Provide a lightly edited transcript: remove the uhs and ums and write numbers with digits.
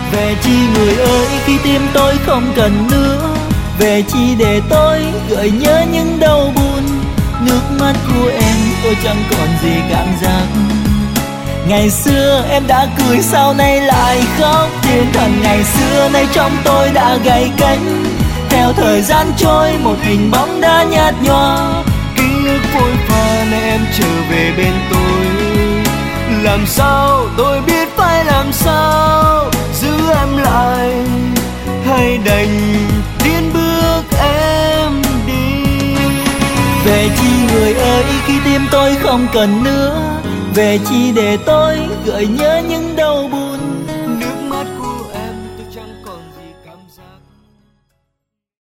Về chi người ơi khi tim tôi không cần nữa, về chi để tôi gợi nhớ những đau buồn. Nước mắt của em tôi chẳng còn gì cảm giác. Ngày xưa em đã cười sao nay lại khóc, thiên thần ngày xưa nay trong tôi đã gầy cánh. Theo thời gian trôi một hình bóng đã nhạt nhòa, ký ức phôi pha nay em trở về bên tôi. Làm sao tôi biết phải làm sao, giữ em lại hay đành tiến bước em đi. Về chi người ơi khi tim tôi không cần nữa, về chi để tôi gợi nhớ những đau buồn.